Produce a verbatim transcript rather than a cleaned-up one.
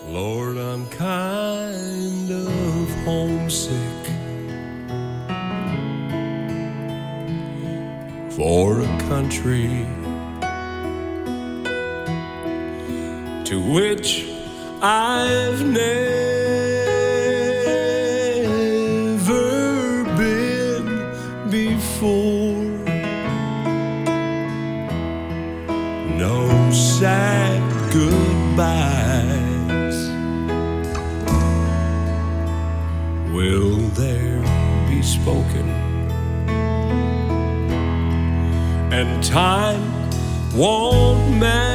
Lord, I'm kind of homesick for a country to which I've never been before. No sad goodbyes will there be spoken, and time won't matter